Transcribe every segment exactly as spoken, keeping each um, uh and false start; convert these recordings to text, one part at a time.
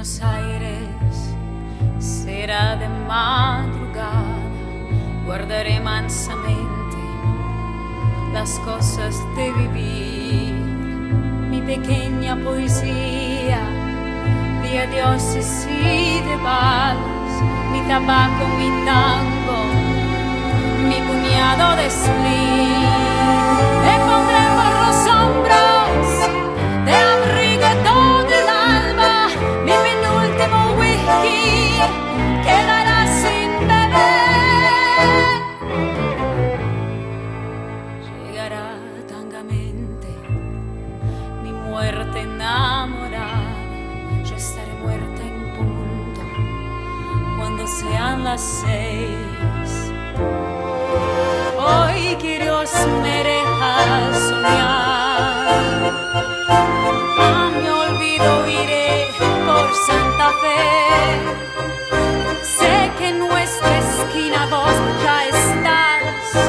Buenos Aires será de madrugada, guardaré mansamente las cosas de vivir, mi pequeña poesía de adioses y de balas, mi tabaco, mi tango, mi puñado de spleen. Me pondré por los hombros de abrigo todo el alba, mi penúltimo whisky quedará sin beber. Llegará tangamente mi muerte enamorada, yo estaré muerta en punto cuando sean las seis. Hoy que Dios me deja soñar, a mi olvido iré por Santa Fe. Sé que en nuestra esquina vos ya estás,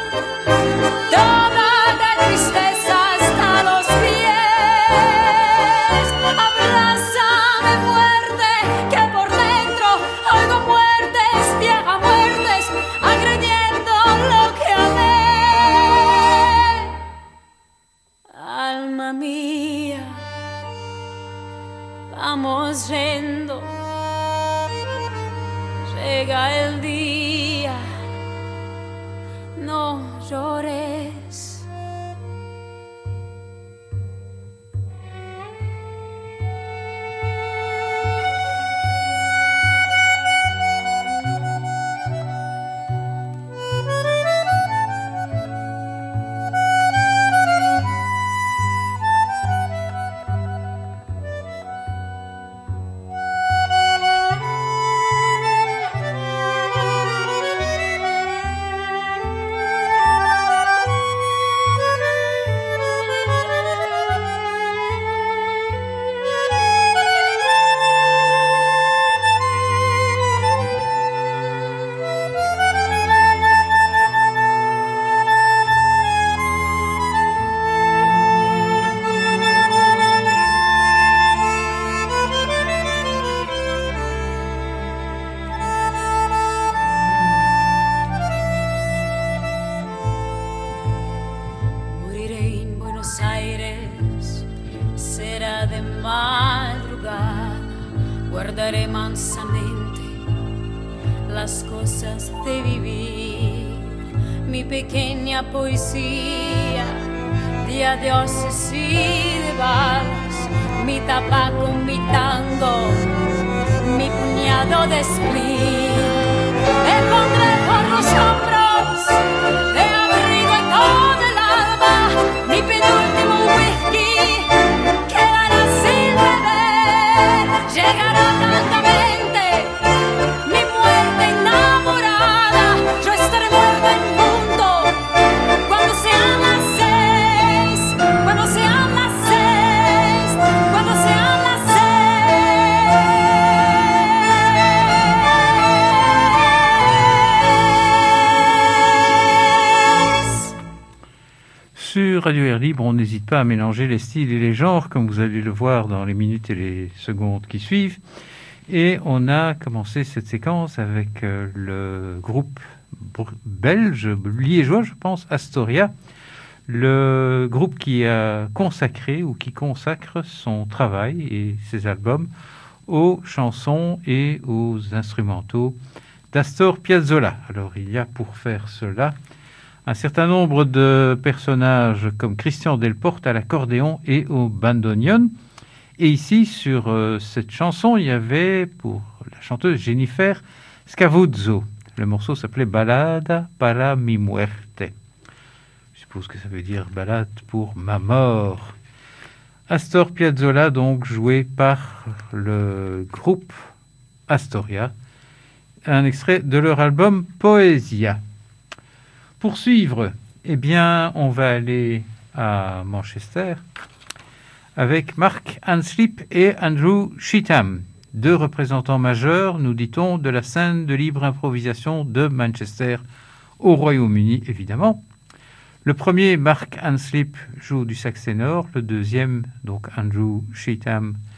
toda de tristeza hasta los pies. Abrázame fuerte, que por dentro oigo muertes, viejas muertes, agrediendo lo que amé. Alma mía, vamos yendo, llega el día, no llores. Guardaré mansamente las cosas de vivir, mi pequeña poesía de adioses y de balas, mi tabaco, mi tango, mi puñado de spleen. Me pondré por los hombros de abrigo y todo el alma, mi penúltimo whisky quedará sin beber. Llegará tardamente mi muerte enamorada, yo estaré muerta en punto cuando sean las seis, cuando sean las seis, cuando sean las seis. Sur Radio Air Libre, on n'hésite pas à mélanger les styles et les genres, comme vous allez le voir dans les minutes et les secondes qui suivent. Et on a commencé cette séquence avec euh, le groupe belge, liégeois, je pense, Astoria, le groupe qui a consacré ou qui consacre son travail et ses albums aux chansons et aux instrumentaux d'Astor Piazzolla. Alors il y a pour faire cela un certain nombre de personnages comme Christian Delporte à l'accordéon et au bandoneon. Et ici, sur euh, cette chanson, il y avait pour la chanteuse Jennifer Scavuzzo. Le morceau s'appelait Ballada para mi muerte. Je suppose que ça veut dire balade pour ma mort. Astor Piazzolla, donc joué par le groupe Astoria. Un extrait de leur album Poesia. Pour suivre, eh bien, on va aller à Manchester avec Mark Hanslip et Andrew Sheetham, deux représentants majeurs, nous dit-on, de la scène de libre improvisation de Manchester, au Royaume-Uni, évidemment. Le premier, Mark Hanslip, joue du sax ténor, le deuxième, donc Andrew Sheetham,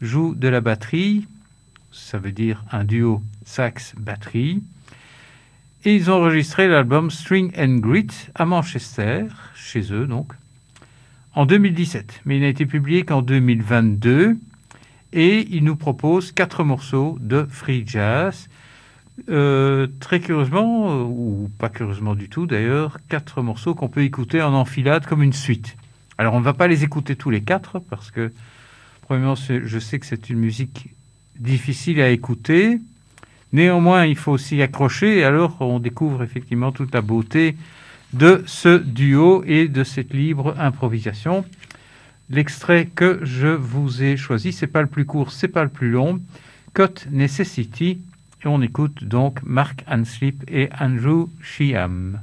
joue de la batterie, ça veut dire un duo sax-batterie. Et ils ont enregistré l'album String and Grit à Manchester, chez eux donc, en deux mille dix-sept. Mais il n'a été publié qu'en deux mille vingt-deux. Et ils nous proposent quatre morceaux de free jazz. Euh, très curieusement, euh, ou pas curieusement du tout d'ailleurs, quatre morceaux qu'on peut écouter en enfilade comme une suite. Alors on ne va pas les écouter tous les quatre parce que, premièrement, je sais que c'est une musique difficile à écouter. Néanmoins, il faut s'y accrocher et alors on découvre effectivement toute la beauté de ce duo et de cette libre improvisation. L'extrait que je vous ai choisi, c'est pas le plus court, c'est pas le plus long. Cut Necessity. Et on écoute donc Mark Hanslip et Andrew Sheehan.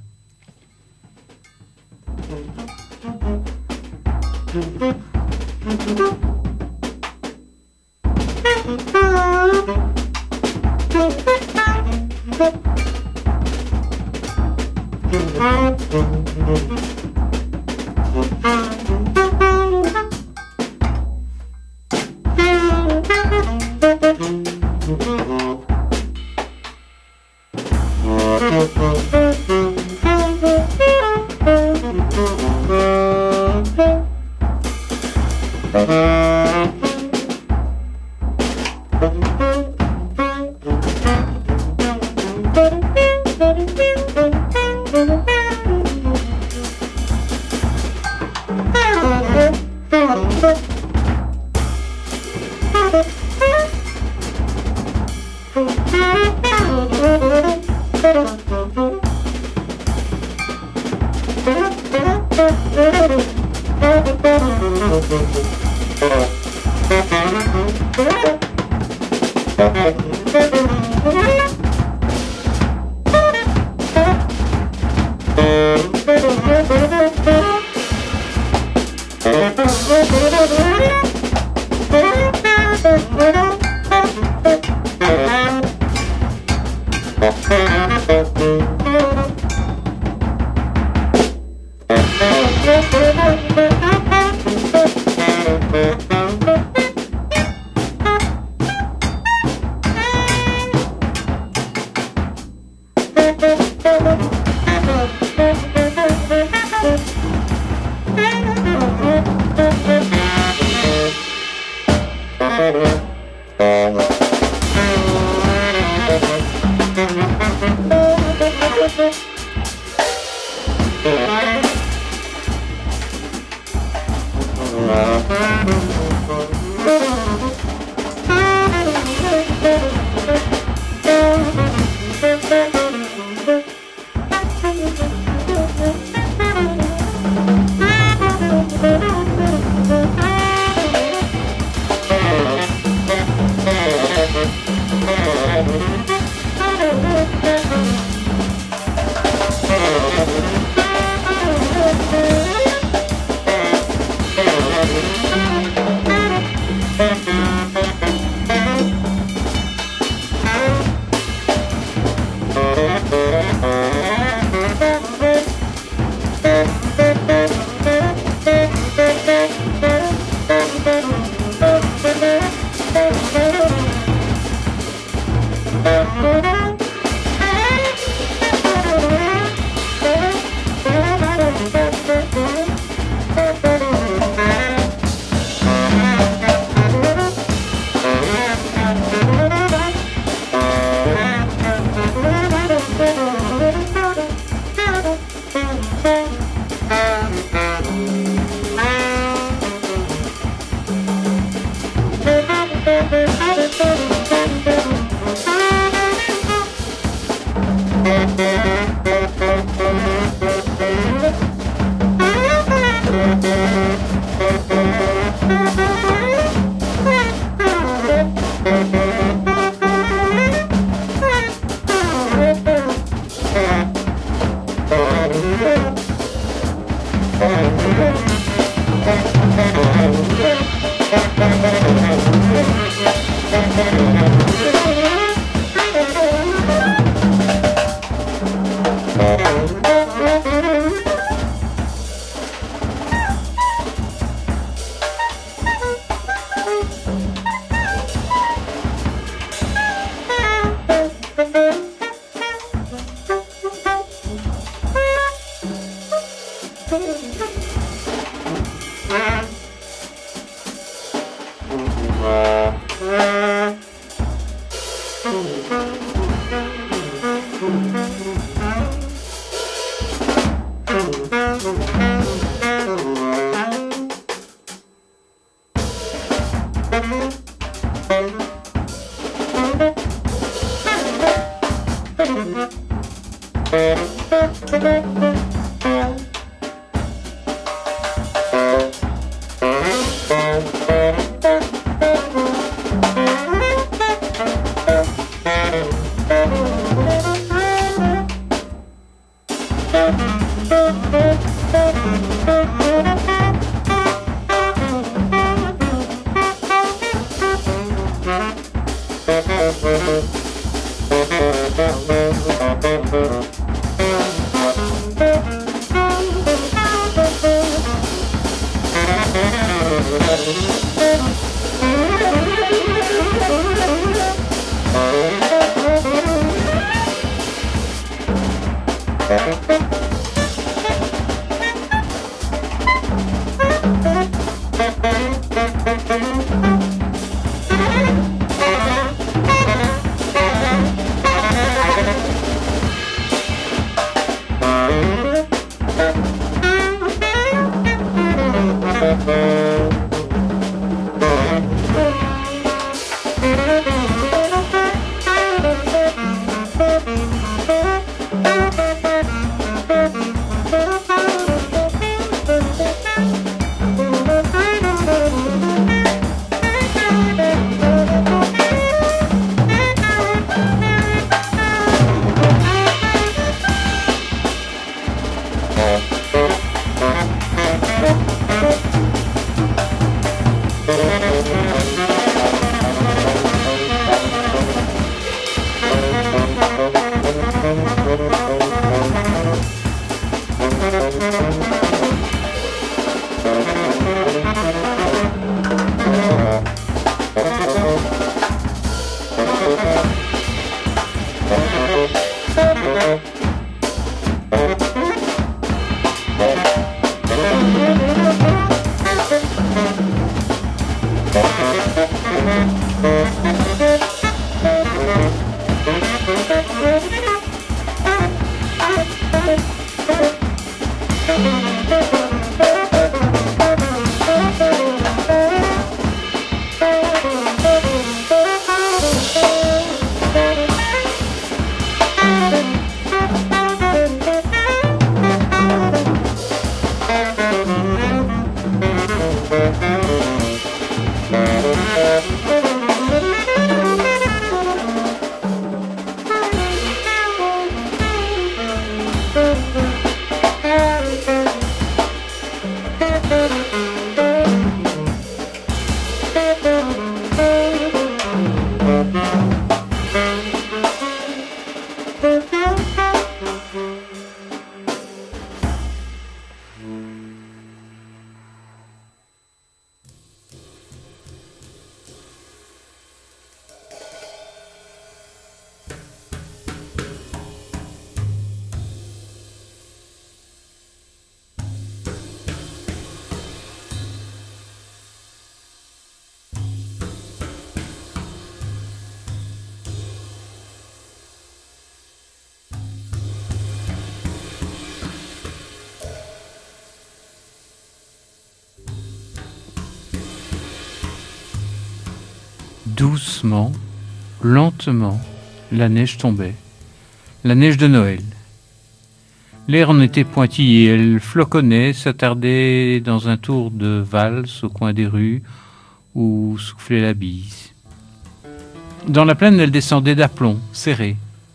Doucement, lentement, la neige tombait. La neige de Noël. L'air en était pointillé, elle floconnait, s'attardait dans un tour de valse au coin des rues où soufflait la bise. Dans la plaine, elle descendait d'aplomb, serrée.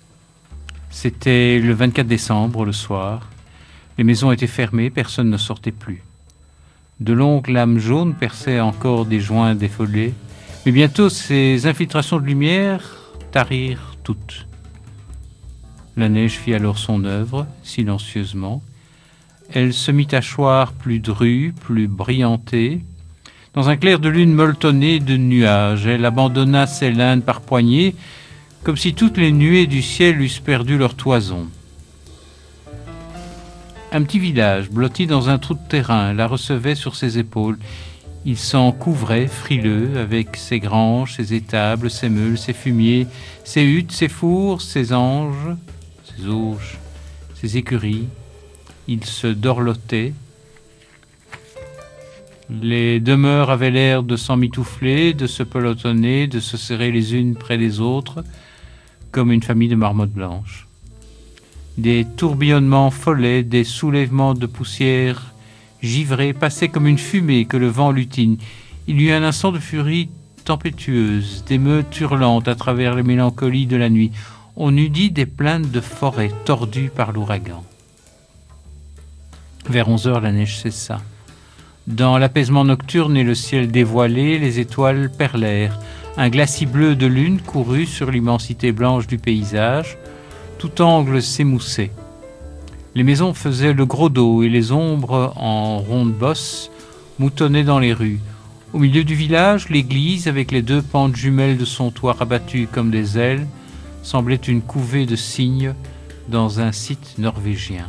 C'était le vingt-quatre décembre, le soir. Les maisons étaient fermées, personne ne sortait plus. De longues lames jaunes perçaient encore des joints défolés. Mais bientôt, ces infiltrations de lumière tarirent toutes. La neige fit alors son œuvre, silencieusement. Elle se mit à choir plus drue, plus brillantée. Dans un clair de lune molletonnée de nuages, elle abandonna ses lindes par poignées, comme si toutes les nuées du ciel eussent perdu leur toison. Un petit village, blotti dans un trou de terrain, la recevait sur ses épaules. Il s'en couvrait, frileux, avec ses granges, ses étables, ses meules, ses fumiers, ses huttes, ses fours, ses anges, ses auges, ses écuries. Il se dorlotait. Les demeures avaient l'air de s'emmitoufler, de se pelotonner, de se serrer les unes près des autres, comme une famille de marmottes blanches. Des tourbillonnements follets, des soulèvements de poussière givrée passaient comme une fumée que le vent lutine. Il y eut un instant de furie tempétueuse, d'émeutes hurlantes à travers les mélancolies de la nuit. On eût dit des plaintes de forêt tordues par l'ouragan. Vers onze heures, la neige cessa. Dans l'apaisement nocturne et le ciel dévoilé, les étoiles perlèrent. Un glacis bleu de lune courut sur l'immensité blanche du paysage. Tout angle s'émoussait. Les maisons faisaient le gros dos et les ombres en rondes bosses moutonnaient dans les rues. Au milieu du village, l'église, avec les deux pentes jumelles de son toit rabattues comme des ailes, semblait une couvée de cygnes dans un site norvégien.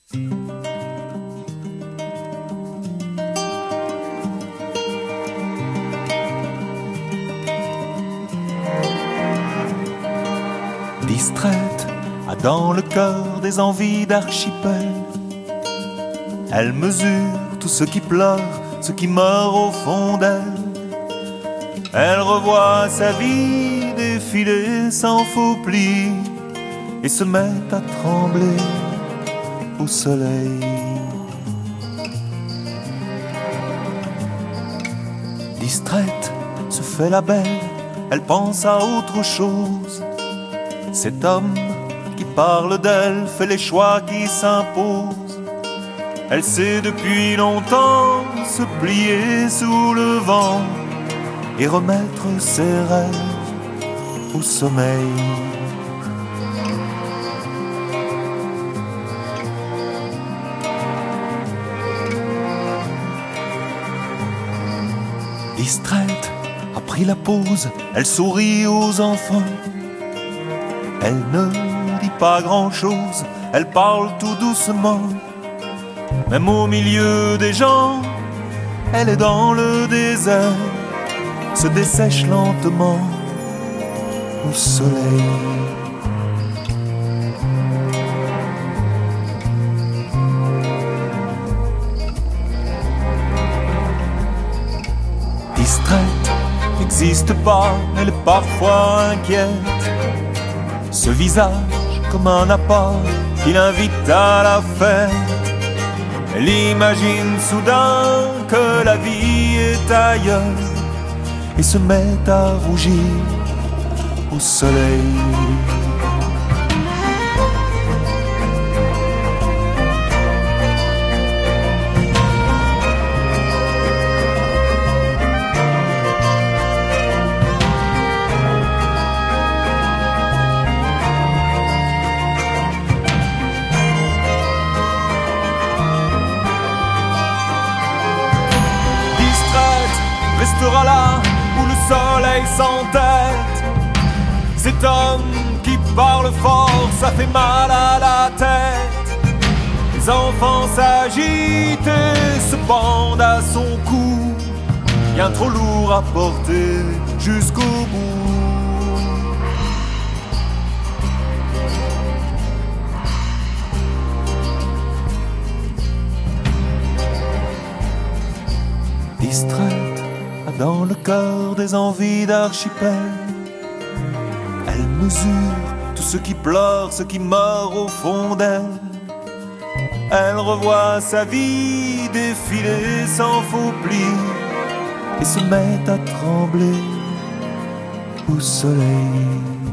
Distraite, a dans le cœur des envies d'archipel. Elle mesure tout ce qui pleure, ce qui meurt au fond d'elle. Elle revoit sa vie défiler sans faux pli et se met à trembler au soleil. Distraite, se fait la belle, elle pense à autre chose. Cet homme qui parle d'elle fait les choix qui s'imposent. Elle sait depuis longtemps se plier sous le vent et remettre ses rêves au sommeil. Distraite, a pris la pause, elle sourit aux enfants. Elle ne dit pas grand-chose, elle parle tout doucement. Même au milieu des gens, elle est dans le désert, se dessèche lentement au soleil. Distraite, n'existe pas, elle est parfois inquiète. Ce visage comme un appât qui l'invite à la fête. Elle imagine soudain que la vie est ailleurs et se met à rougir au soleil. Restera là où le soleil s'entête. Cet homme qui parle fort, ça fait mal à la tête. Les enfants s'agitent et se pendent à son cou. Bien trop lourd à porter jusqu'au bout. Distraite, dans le cœur des envies d'archipel. Elle mesure tout ce qui pleure, ce qui meurt au fond d'elle. Elle revoit sa vie défiler sans faux pli et se met à trembler au soleil.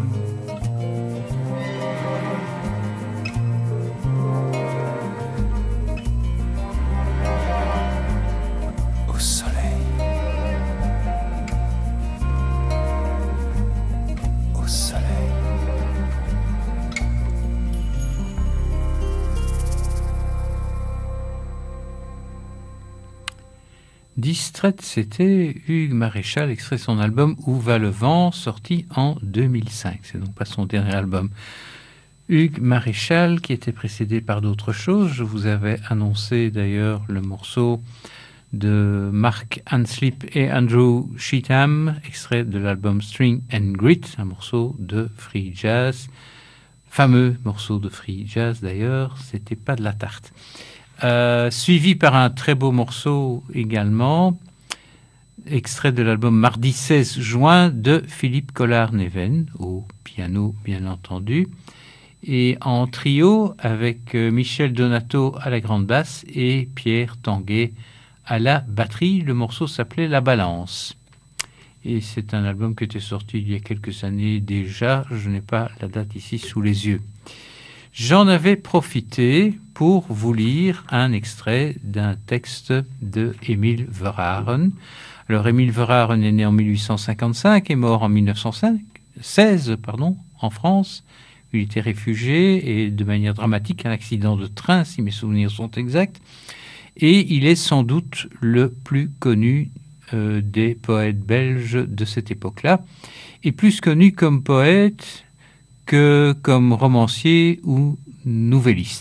Distraite, c'était Hugues Maréchal, extrait de son album Où va le vent, sorti en deux mille cinq. C'est donc pas son dernier album. Hugues Maréchal, qui était précédé par d'autres choses. Je vous avais annoncé d'ailleurs le morceau de Mark Hanslip et Andrew Sheetham, extrait de l'album String and Grit, un morceau de free jazz. Fameux morceau de free jazz d'ailleurs, c'était pas de la tarte. Euh, suivi par un très beau morceau également, extrait de l'album Mardi seize juin de Philippe Collard-Neven, au piano bien entendu, et en trio avec Michel Donato à la grande basse et Pierre Tanguay à la batterie. Le morceau s'appelait La Balance. Et c'est un album qui était sorti il y a quelques années déjà, je n'ai pas la date ici sous les yeux. J'en avais profité pour vous lire un extrait d'un texte de Émile Verhaeren. Alors, Émile Verhaeren est né en mille huit cent cinquante-cinq et mort en mille neuf cent seize, pardon, en France. Il était réfugié et de manière dramatique, un accident de train, si mes souvenirs sont exacts. Et il est sans doute le plus connu euh, des poètes belges de cette époque-là. Et plus connu comme poète que comme romancier ou nouvelliste.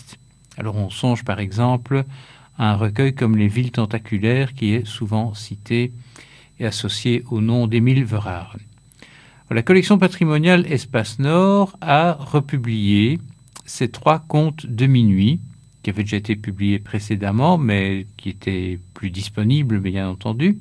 Alors on songe par exemple à un recueil comme Les Villes tentaculaires qui est souvent cité et associé au nom d'Émile Verhaeren. La collection patrimoniale Espace Nord a republié ces trois contes de minuit qui avaient déjà été publiés précédemment mais qui étaient plus disponibles bien entendu.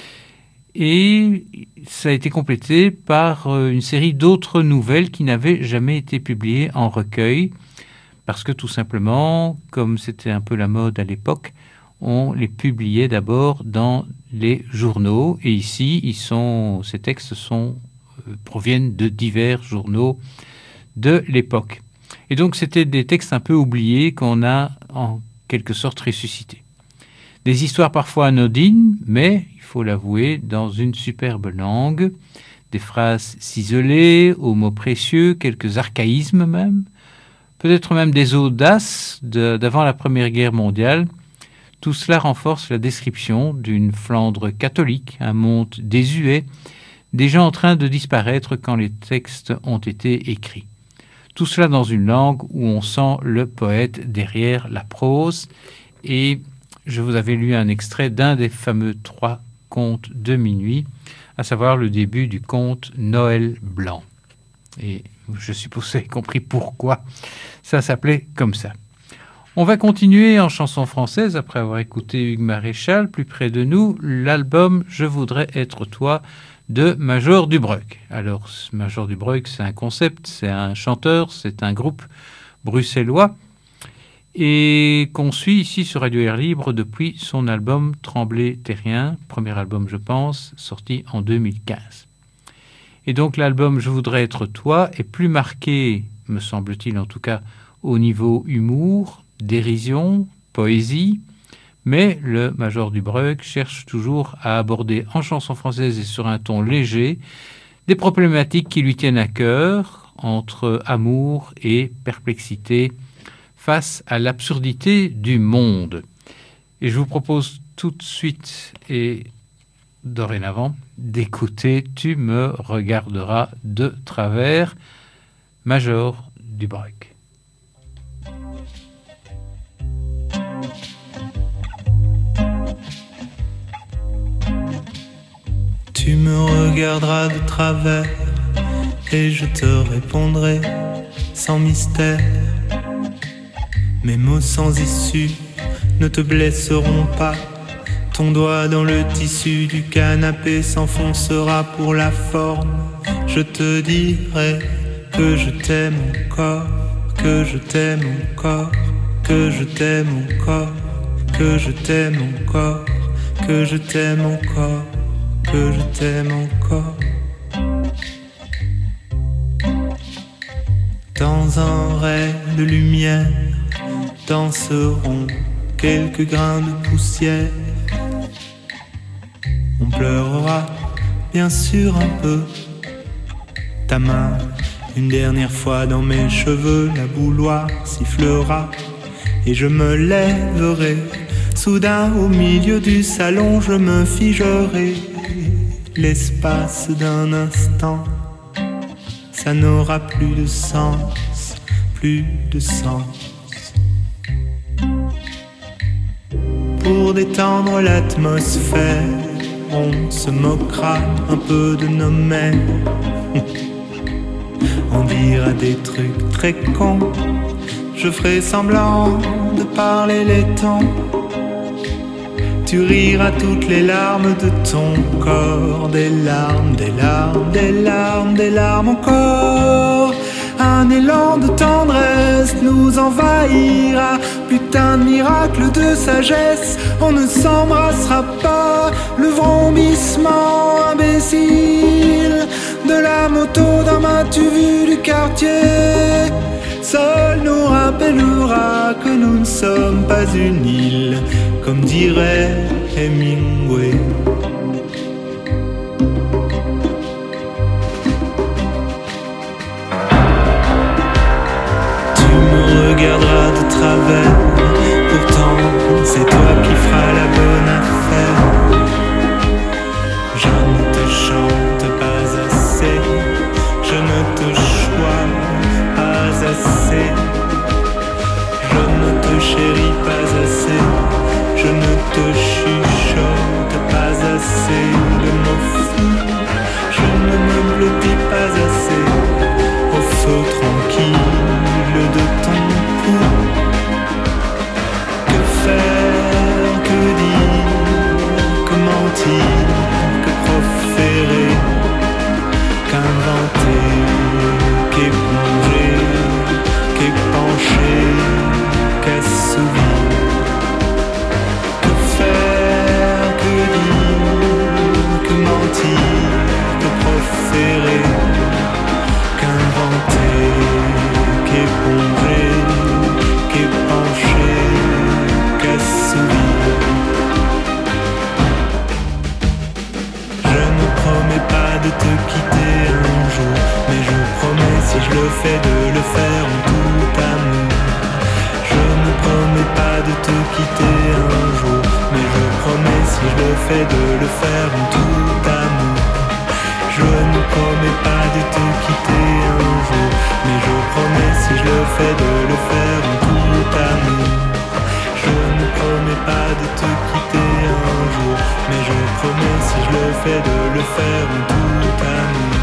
Et ça a été complété par une série d'autres nouvelles qui n'avaient jamais été publiées en recueil parce que tout simplement, comme c'était un peu la mode à l'époque, on les publiait d'abord dans les journaux et ici, ils sont, ces textes sont, euh, proviennent de divers journaux de l'époque. Et donc c'était des textes un peu oubliés qu'on a en quelque sorte ressuscités. Des histoires parfois anodines, mais, il faut l'avouer, dans une superbe langue, des phrases ciselées, aux mots précieux, quelques archaïsmes même, peut-être même des audaces de, d'avant la Première Guerre mondiale. Tout cela renforce la description d'une Flandre catholique, un monde désuet, des gens en train de disparaître quand les textes ont été écrits. Tout cela dans une langue où on sent le poète derrière la prose et je vous avais lu un extrait d'un des fameux trois contes de minuit, à savoir le début du conte Noël blanc. Et je suppose que vous avez compris pourquoi ça s'appelait comme ça. On va continuer en chanson française, après avoir écouté Hugues Maréchal, plus près de nous, l'album « Je voudrais être toi » de Major Dubreuck. Alors, Major Dubreuck, c'est un concept, c'est un chanteur, c'est un groupe bruxellois, et qu'on suit ici sur Radio Air Libre depuis son album Tremblay Terrien, premier album je pense, sorti en deux mille quinze. Et donc l'album Je voudrais être toi est plus marqué, me semble-t-il en tout cas, au niveau humour, dérision, poésie, mais le Major Dubreuck cherche toujours à aborder en chanson française et sur un ton léger des problématiques qui lui tiennent à cœur entre amour et perplexité, face à l'absurdité du monde. Et je vous propose tout de suite et dorénavant d'écouter « Tu me regarderas de travers » Major Dubreuck. Tu me regarderas de travers et je te répondrai sans mystère. Mes mots sans issue ne te blesseront pas. Ton doigt dans le tissu du canapé s'enfoncera pour la forme. Je te dirai que je t'aime encore, que je t'aime encore, que je t'aime encore, que je t'aime encore, que je t'aime encore, que je t'aime encore. Dans un ray de lumière danseront quelques grains de poussière. On pleurera bien sûr un peu. Ta main une dernière fois dans mes cheveux, la bouilloire sifflera et je me lèverai. Soudain au milieu du salon je me figerai. L'espace d'un instant, ça n'aura plus de sens, plus de sens. Pour détendre l'atmosphère, on se moquera un peu de nos mères. On dira des trucs très cons. Je ferai semblant de parler les tons. Tu riras toutes les larmes de ton corps. Des larmes, des larmes, des larmes, des larmes encore. Un élan de tendresse nous envahira. Putain de miracle de sagesse, on ne s'embrassera pas. Le vrombissement imbécile de la moto dans m'as-tu vu du quartier. Seul nous rappellera que nous ne sommes pas une île, comme dirait Hemingway. Tu me regarderas de travers, pourtant c'est toi qui feras la bonne affaire. Je ne te chante pas assez, je ne te choisis pas assez. Je ne te feu tranquille de ton cou. Que faire, que dire, que mentir, que proférer, qu'inventer, qu'éponger, qu'épancher, qu'assouvir. Que faire, que dire, que mentir, que proférer, qu'inventer, qu'éponger, qu'épancher, qu'assouvir. Je ne promets pas de te quitter un jour, mais je promets, si je le fais, de le faire en tout amour. Je ne promets pas de te quitter un jour, mais je promets, si je le fais, de le faire en tout amour. Je ne promets pas de te quitter un jour, mais je promets, si je le fais, de le faire en tout amour. Je ne promets pas de te quitter un jour, mais je promets, si je le fais, de le faire en tout amour.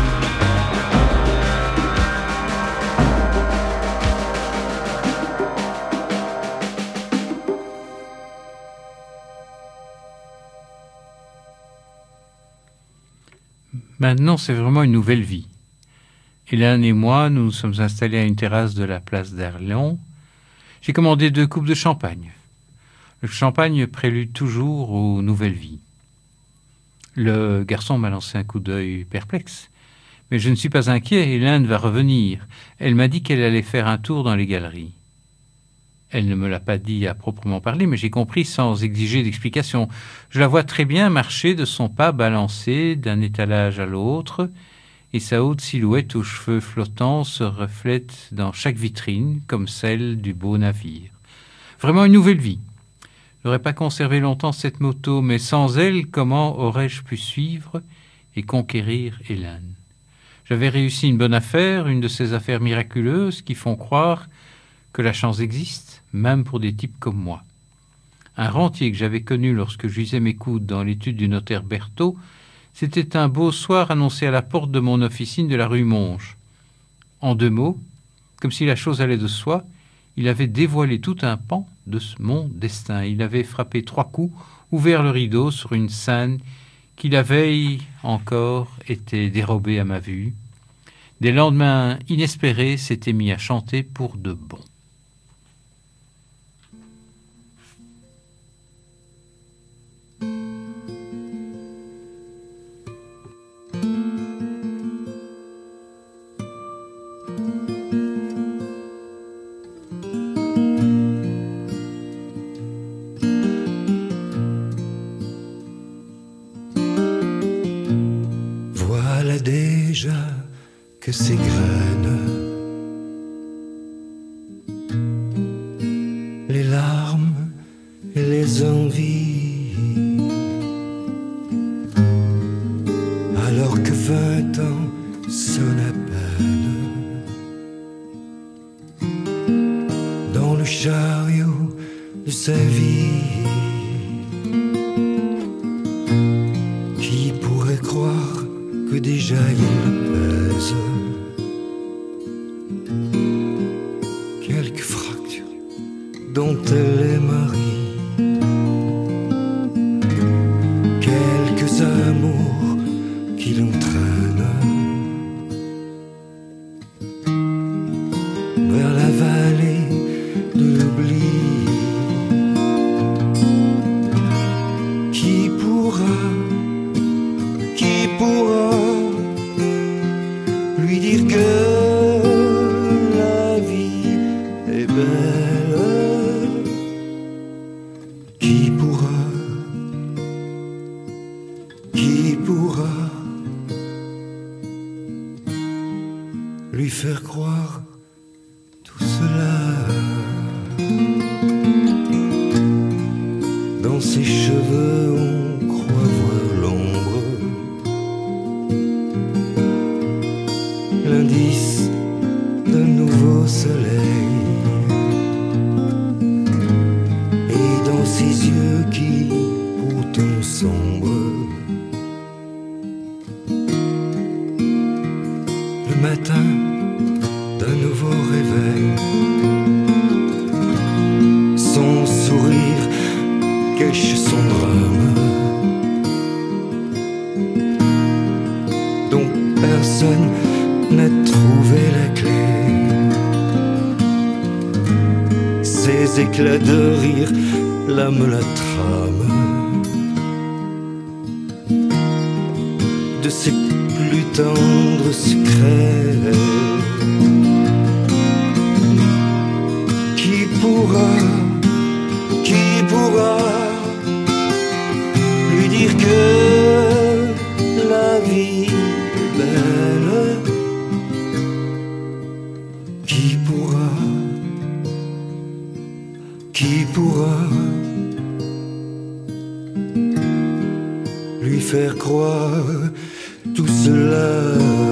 Maintenant, c'est vraiment une nouvelle vie. Hélène et moi, nous nous sommes installés à une terrasse de la place d'Arlon. J'ai commandé deux coupes de champagne. Le champagne prélude toujours aux nouvelles vies. Le garçon m'a lancé un coup d'œil perplexe. Mais je ne suis pas inquiet, Hélène va revenir. Elle m'a dit qu'elle allait faire un tour dans les galeries. Elle ne me l'a pas dit à proprement parler, mais j'ai compris sans exiger d'explication. Je la vois très bien marcher de son pas balancé d'un étalage à l'autre, et sa haute silhouette aux cheveux flottants se reflète dans chaque vitrine, comme celle du beau navire. Vraiment une nouvelle vie. Je n'aurais pas conservé longtemps cette moto, mais sans elle, comment aurais-je pu suivre et conquérir Hélène? J'avais réussi une bonne affaire, une de ces affaires miraculeuses qui font croire que la chance existe, même pour des types comme moi. Un rentier que j'avais connu lorsque j'usais mes coudes dans l'étude du notaire Berthaud, c'était un beau soir annoncé à la porte de mon officine de la rue Monge. En deux mots, comme si la chose allait de soi, il avait dévoilé tout un pan de mon destin. Il avait frappé trois coups, ouvert le rideau sur une scène qui la veille encore était dérobée à ma vue. Des lendemains inespérés s'étaient mis à chanter pour de bon. Voilà déjà que ces graines, les larmes et les envies, alors que vingt ans sonnent à peine dans le chariot de sa vie. Qui pourrait croire que déjà il pèse quelques fractures dont elle est Marie, quelques amours qui l'entraînent vers la vallée de l'oubli. Qui pourra, qui pourra lui dire que la vie est belle? Qui pourra, qui pourra lui faire croire tout cela? Dans ses cheveux on croit voir l'ombre, l'indice d'un nouveau soleil, et dans ses yeux qui pourtant sombres, le matin cache son drame, dont personne n'a trouvé la clé. Ces éclats de rire lament la trame de ses plus tendres secrets. Qui pourra, qui pourra lui dire que la vie est belle? Qui pourra, qui pourra lui faire croire tout cela?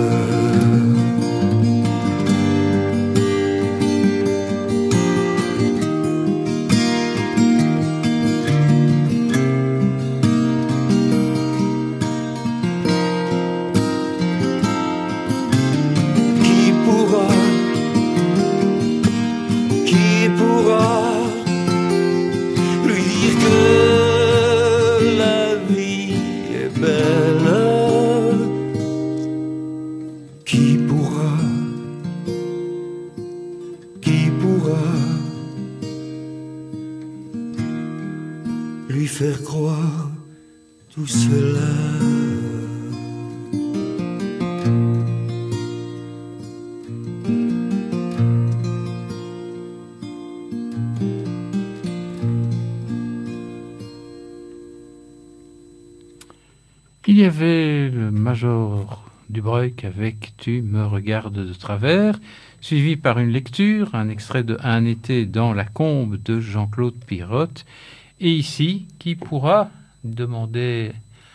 Faire croire tout cela. Il y avait le Major Dubreuil avec Tu me regardes de travers, suivi par une lecture, un extrait de Un été dans la combe de Jean-Claude Pirotte. Et ici, qui pourra demander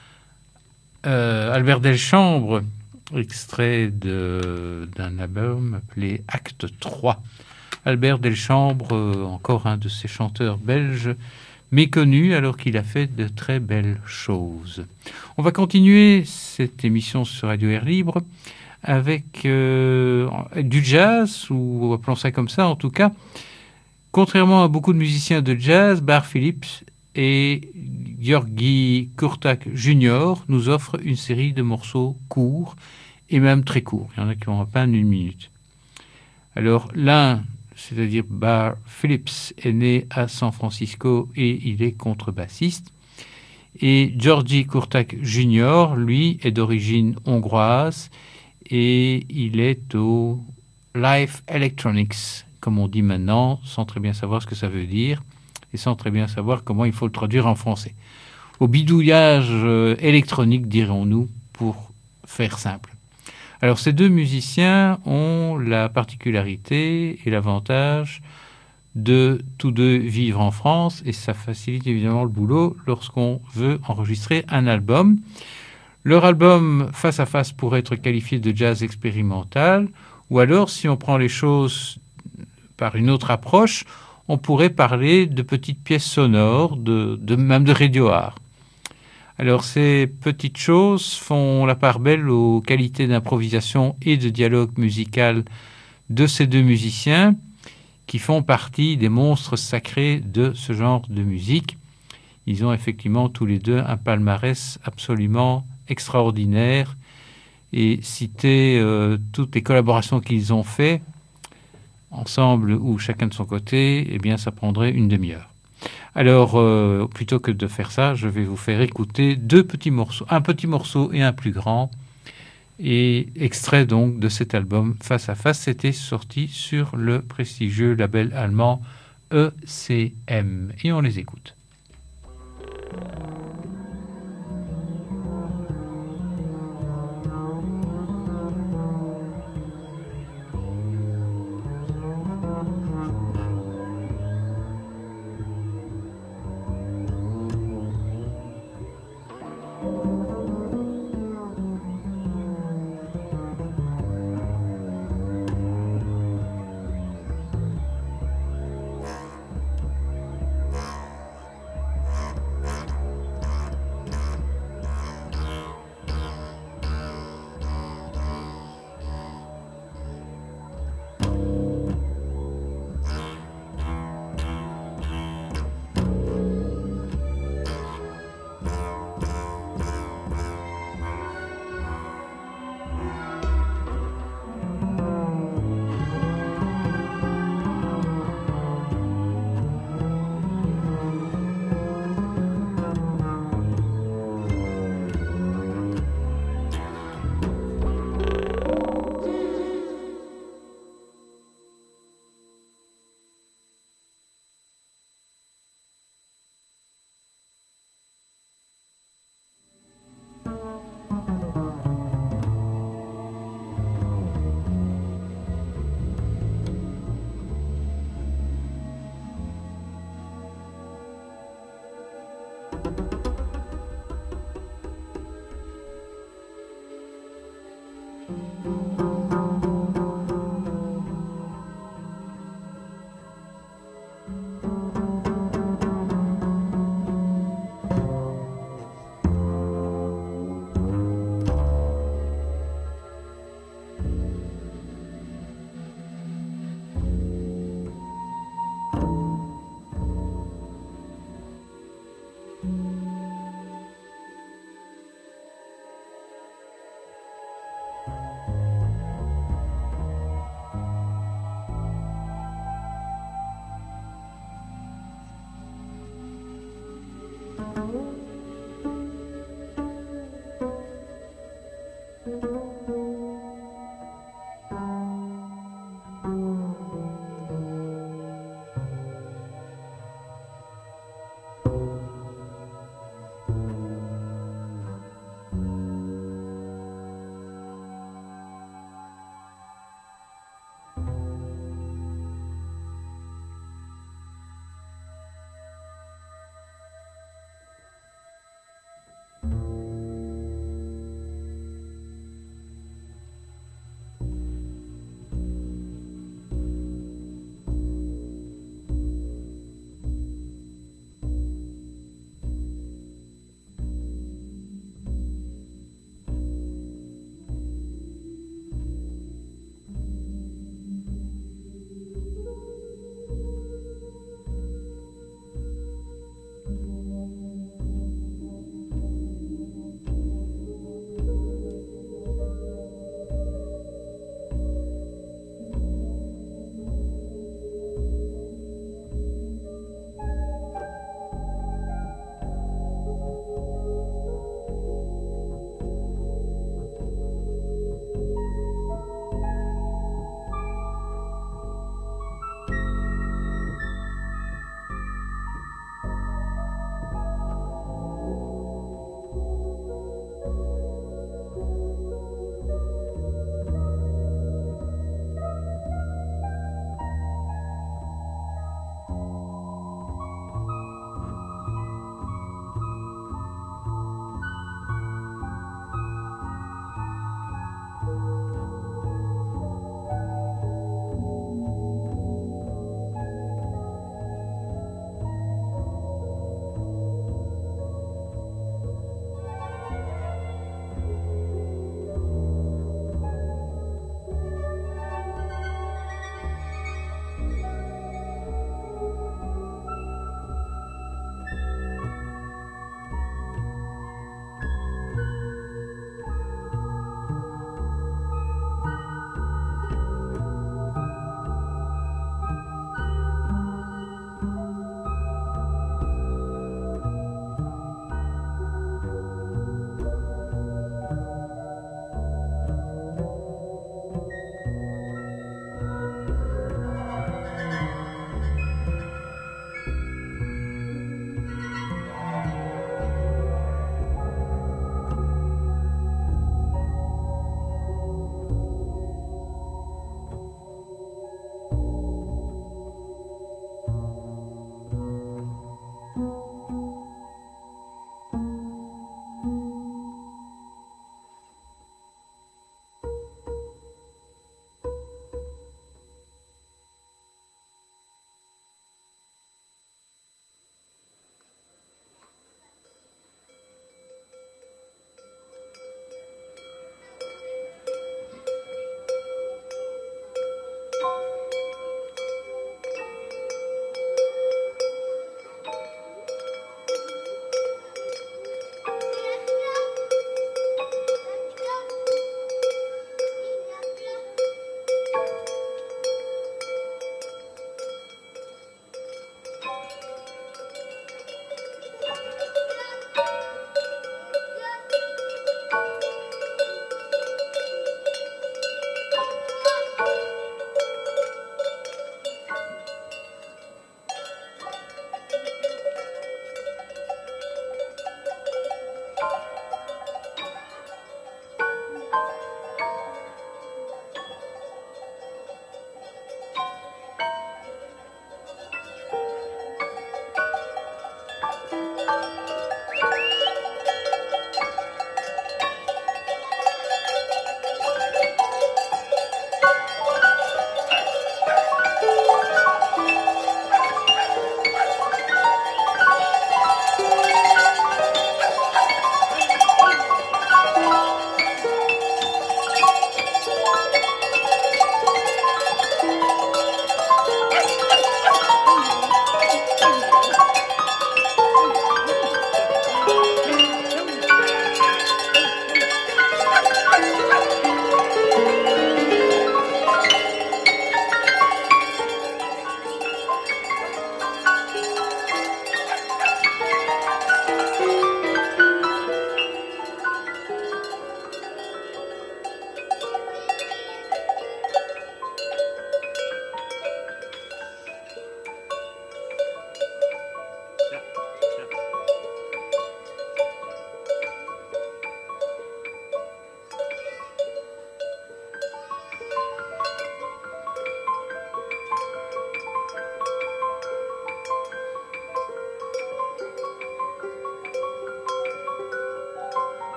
euh, Albert Delchambre, extrait de, d'un album appelé Acte trois. Albert Delchambre, euh, encore un de ces chanteurs belges méconnus alors qu'il a fait de très belles choses. On va continuer cette émission sur Radio Air Libre avec euh, du jazz, ou appelons ça comme ça en tout cas. Contrairement à beaucoup de musiciens de jazz, Bar Phillips et György Kurták junior nous offrent une série de morceaux courts et même très courts. Il y en a qui ont à peine une minute. Alors l'un, c'est-à-dire Bar Phillips, est né à San Francisco et il est contrebassiste. Et György Kurták junior, lui, est d'origine hongroise et il est au Life Electronics, comme on dit maintenant, sans très bien savoir ce que ça veut dire et sans très bien savoir comment il faut le traduire en français. Au bidouillage euh, électronique, dirons-nous, pour faire simple. Alors, ces deux musiciens ont la particularité et l'avantage de tous deux vivre en France, et ça facilite évidemment le boulot lorsqu'on veut enregistrer un album. Leur album Face à Face pourrait être qualifié de jazz expérimental, ou alors, si on prend les choses par une autre approche, on pourrait parler de petites pièces sonores, de, de, même de radio art. Alors, ces petites choses font la part belle aux qualités d'improvisation et de dialogue musical de ces deux musiciens qui font partie des monstres sacrés de ce genre de musique. Ils ont effectivement tous les deux un palmarès absolument extraordinaire, et citer euh, toutes les collaborations qu'ils ont faites ensemble ou chacun de son côté, eh bien, ça prendrait une demi-heure. Alors, euh, plutôt que de faire ça, je vais vous faire écouter deux petits morceaux, un petit morceau et un plus grand, et extrait donc de cet album Face à Face. C'était sorti sur le prestigieux label allemand E C M, et on les écoute.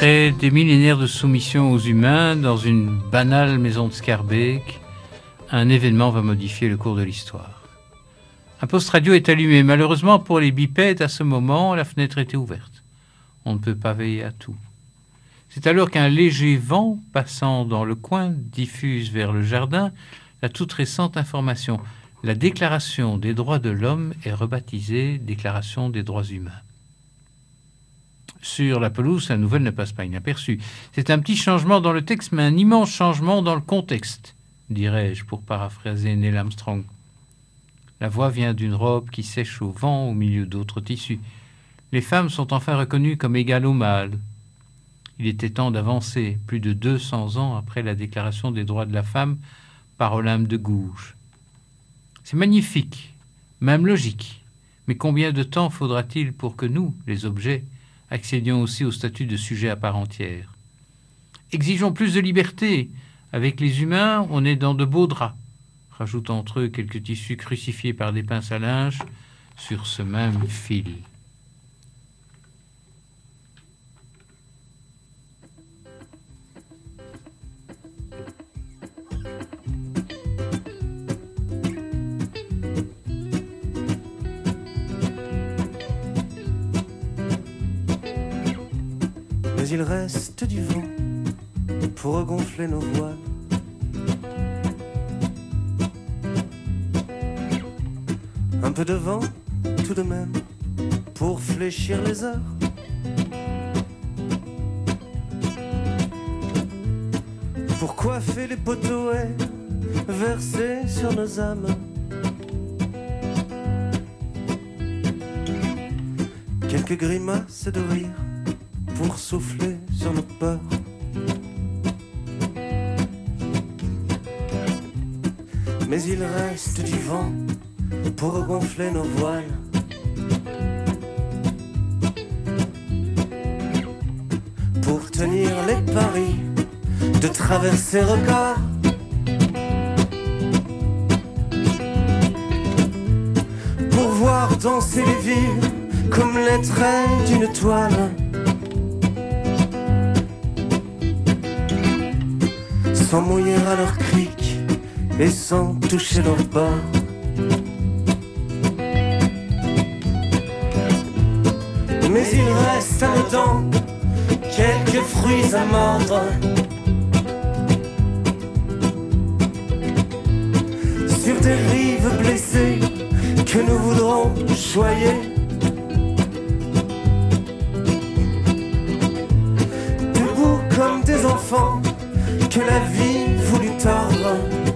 Après des millénaires de soumission aux humains, dans une banale maison de Scarbeck, un événement va modifier le cours de l'histoire. Un poste radio est allumé. Malheureusement pour les bipèdes, à ce moment, la fenêtre était ouverte. On ne peut pas veiller à tout. C'est alors qu'un léger vent, passant dans le coin, diffuse vers le jardin la toute récente information. La Déclaration des droits de l'homme est rebaptisée Déclaration des droits humains. Sur la pelouse, la nouvelle ne passe pas inaperçue. C'est un petit changement dans le texte, mais un immense changement dans le contexte, dirais-je, pour paraphraser Neil Armstrong. La voix vient d'une robe qui sèche au vent au milieu d'autres tissus. Les femmes sont enfin reconnues comme égales aux mâles. Il était temps d'avancer, plus de deux cents ans après la Déclaration des droits de la femme par Olympe de Gouges. C'est magnifique, même logique. Mais combien de temps faudra-t-il pour que nous, les objets, accédions aussi au statut de sujet à part entière? Exigeons plus de liberté. Avec les humains, on est dans de beaux draps. Rajoute entre eux quelques tissus crucifiés par des pinces à linge sur ce même fil. Mais il reste du vent pour regonfler nos voiles. Un peu de vent tout de même pour fléchir les heures. Pour coiffer les poteaux et verser sur nos âmes quelques grimaces de rire pour souffler sur nos peurs. Mais il reste du vent pour regonfler nos voiles. Pour tenir les paris de traverser records. Pour voir danser les villes comme les traits d'une toile. Sans mouiller à leurs criques et sans toucher leurs bords. Mais il reste à nos dents quelques fruits à mordre. Sur des rives blessées que nous voudrons choyer. Debout comme des enfants que la vie voulut tordre.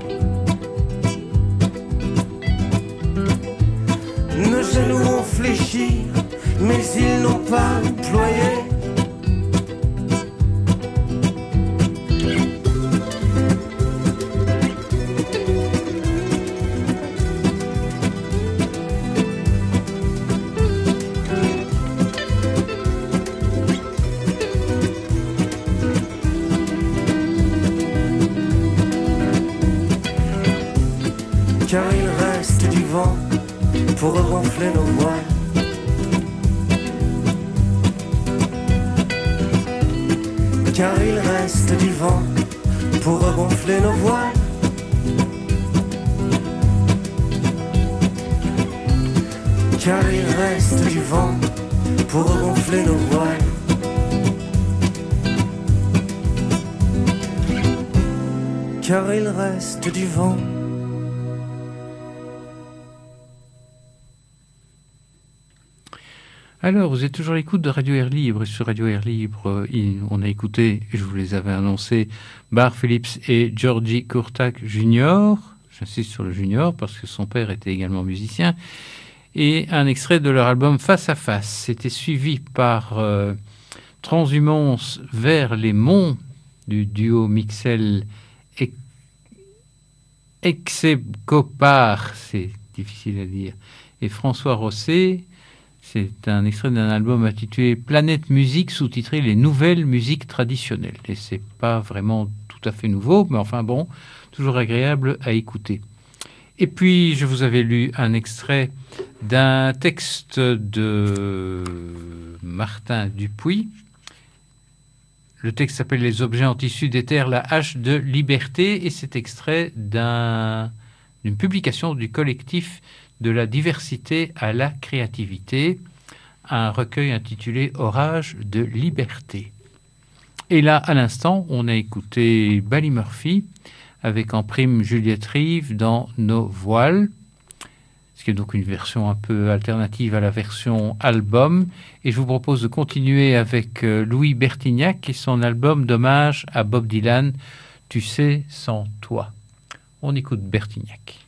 Nos genoux ont fléchi, mais ils n'ont pas ployé. Car il reste du vent pour regonfler nos voiles. Car il reste du vent pour regonfler nos voiles. Car il reste du vent pour regonfler nos voiles. Car il reste du vent. Alors, vous êtes toujours à l'écoute de Radio Air Libre. Et sur Radio Air Libre, on a écouté, je vous les avais annoncés, Bar Phillips et Georgie Curtak Junior J'insiste sur le junior parce que son père était également musicien. Et un extrait de leur album Face à Face. C'était suivi par euh, Transhumance vers les monts du duo Mixel Exebcopar, c'est difficile à dire, et François Rosset. C'est un extrait d'un album intitulé Planète Musique, sous-titré Les Nouvelles Musiques Traditionnelles. Et c'est pas vraiment tout à fait nouveau, mais enfin bon, toujours agréable à écouter. Et puis, je vous avais lu un extrait d'un texte de Martin Dupuis, Le texte s'appelle « Les objets en tissu d'éther, la hache de liberté » et c'est extrait d'un, d'une publication du collectif de la diversité à la créativité, un recueil intitulé « Orage de liberté ». Et là, à l'instant, on a écouté Bally Murphy avec en prime Juliette Rive dans « Nos voiles », ce qui est donc une version un peu alternative à la version album. Et je vous propose de continuer avec Louis Bertignac et son album d'hommage à Bob Dylan, « Tu sais, sans toi ». On écoute Bertignac.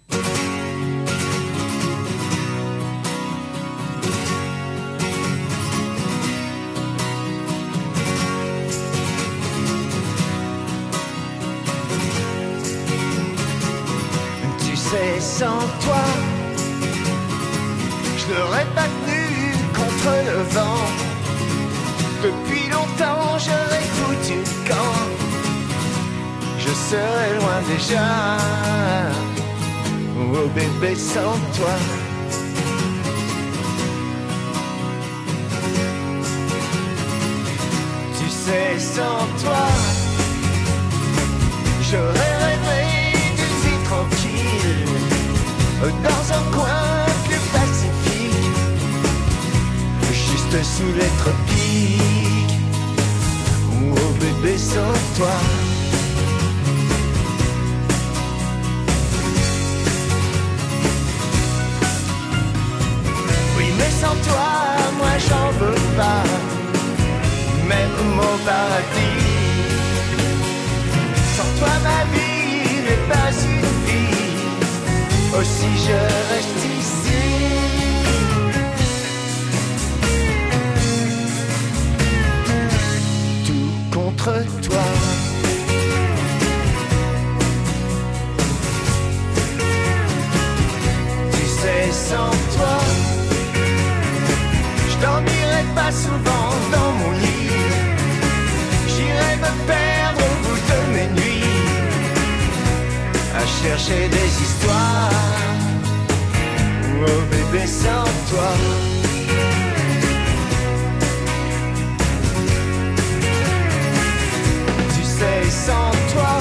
Tu sais, sans toi, je n'aurais pas tenu contre le vent. Depuis longtemps j'aurais foutu le camp. Je serais loin déjà. Oh bébé, sans toi. Tu sais, sans toi, j'aurais rêvé d'une vie tranquille dans un coin plus pacifique, juste sous les tropiques. Oh bébé, sans toi. Oui, mais sans toi, moi j'en veux pas, même au paradis. Sans toi, ma vie n'est pas une vie, aussi je reste ici. Tout contre toi. Tu sais, sans toi, je dormirai pas souvent dans mon lit. J'irai me perdre au bout de mes nuits à chercher des histoires. Oh bébé, sans toi. Tu sais, sans toi,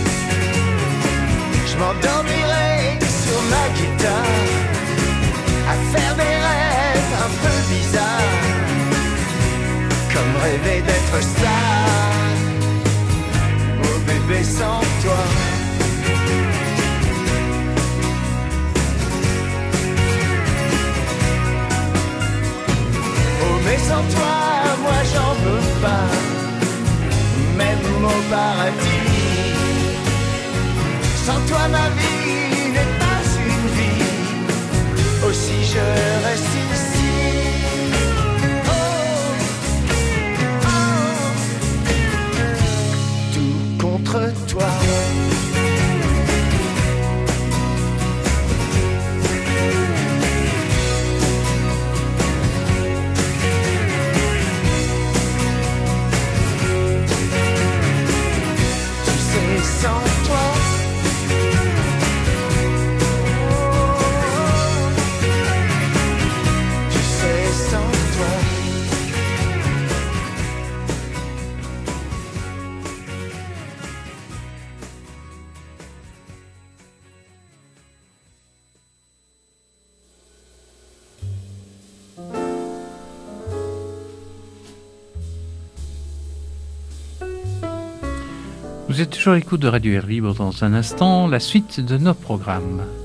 je m'endormirai sur ma guitare à faire des rêves un peu bizarres, comme rêver d'être star. Oh bébé, sans toi. Mais sans toi, moi j'en veux pas, même au paradis. Sans toi, ma vie n'est pas une vie, aussi je reste ici. Oh, oh, tout contre toi. Sans toi, tu sais, sans toi. Vous êtes toujours à l'écoute de Radio Air Libre. Dans un instant, la suite de nos programmes.